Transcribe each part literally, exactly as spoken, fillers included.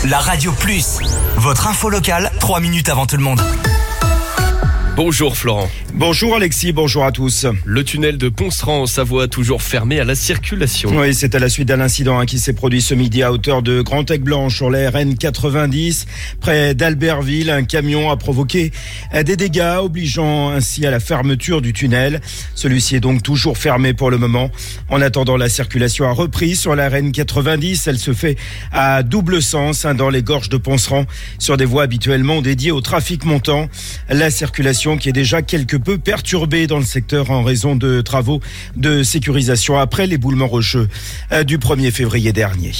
la Radio Plus. Votre info locale, trois minutes avant tout le monde. Bonjour Florent. Bonjour Alexis, bonjour à tous. Le tunnel de Ponceran en Savoie toujours fermé à la circulation. Oui, c'est à la suite d'un incident hein, qui s'est produit ce midi à hauteur de Grand-Aigle-Blanc sur la R N quatre-vingt-dix. Près d'Albertville, un camion a provoqué des dégâts obligeant ainsi à la fermeture du tunnel. Celui-ci est donc toujours fermé pour le moment. En attendant, la circulation a repris sur la R N quatre-vingt-dix. Elle se fait à double sens hein, dans les gorges de Ponceran sur des voies habituellement dédiées au trafic montant. La circulation qui est déjà quelque peu perturbée dans le secteur en raison de travaux de sécurisation après l'éboulement rocheux du premier février dernier.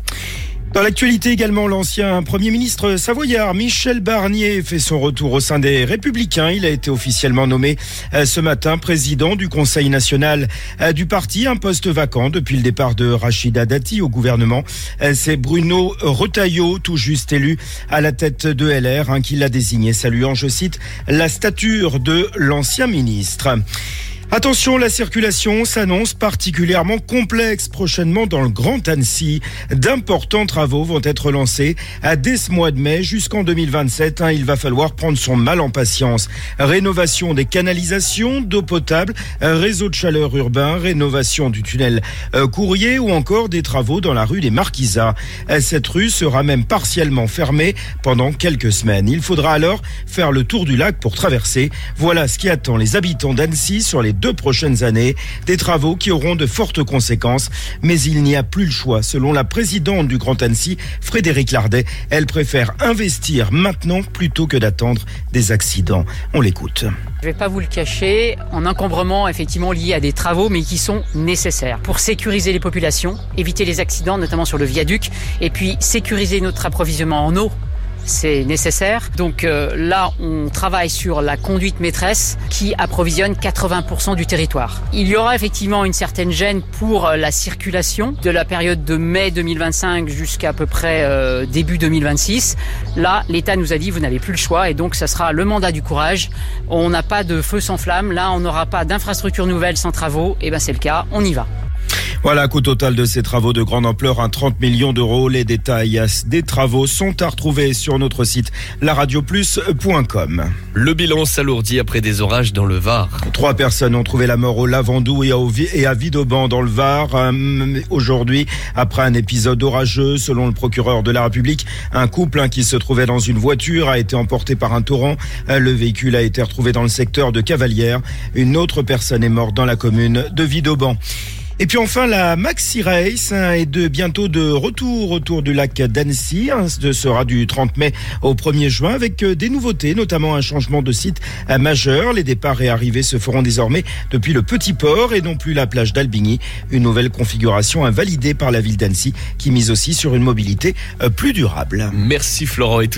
Dans l'actualité également, l'ancien Premier ministre savoyard Michel Barnier fait son retour au sein des Républicains. Il a été officiellement nommé ce matin président du Conseil national du parti, un poste vacant depuis le départ de Rachida Dati au gouvernement. C'est Bruno Retailleau, tout juste élu à la tête de L R, hein, qui l'a désigné, saluant, je cite, la stature de l'ancien ministre. Attention, la circulation s'annonce particulièrement complexe prochainement dans le Grand Annecy. D'importants travaux vont être lancés dès ce mois de mai jusqu'en deux mille vingt-sept. Hein, il va falloir prendre son mal en patience. Rénovation des canalisations, d'eau potable, réseau de chaleur urbain, rénovation du tunnel euh, Courrier ou encore des travaux dans la rue des Marquisats. Cette rue sera même partiellement fermée pendant quelques semaines. Il faudra alors faire le tour du lac pour traverser. Voilà ce qui attend les habitants d'Annecy sur les deux prochaines années, des travaux qui auront de fortes conséquences, mais il n'y a plus le choix. Selon la présidente du Grand Annecy, Frédéric Lardet, elle préfère investir maintenant plutôt que d'attendre des accidents. On l'écoute. Je ne vais pas vous le cacher, en encombrement effectivement lié à des travaux, mais qui sont nécessaires pour sécuriser les populations, éviter les accidents, notamment sur le viaduc, et puis sécuriser notre approvisionnement en eau. C'est nécessaire. Donc euh, là, on travaille sur la conduite maîtresse qui approvisionne quatre-vingts pour cent du territoire. Il y aura effectivement une certaine gêne pour euh, la circulation de la période de mai deux mille vingt-cinq jusqu'à à peu près euh, début deux mille vingt-six. Là, l'État nous a dit, vous n'avez plus le choix et donc ça sera le mandat du courage. On n'a pas de feu sans flamme. Là, on n'aura pas d'infrastructure nouvelle sans travaux. Et ben c'est le cas, on y va. Voilà, coût total de ces travaux de grande ampleur, un trente millions d'euros. Les détails des travaux sont à retrouver sur notre site la radio plus point com. Le bilan s'alourdit après des orages dans le Var. Trois personnes ont trouvé la mort au Lavandou et à Vidauban dans le Var. Aujourd'hui, après un épisode orageux, selon le procureur de la République, un couple qui se trouvait dans une voiture a été emporté par un torrent. Le véhicule a été retrouvé dans le secteur de Cavalières. Une autre personne est morte dans la commune de Vidauban. Et puis enfin, la Maxi Race hein, est de bientôt de retour autour du lac d'Annecy. Hein, ce sera du trente mai au premier juin avec euh, des nouveautés, notamment un changement de site euh, majeur. Les départs et arrivées se feront désormais depuis le Petit Port et non plus la plage d'Albigny. Une nouvelle configuration invalidée par la ville d'Annecy qui mise aussi sur une mobilité euh, plus durable. Merci Florent. Et tout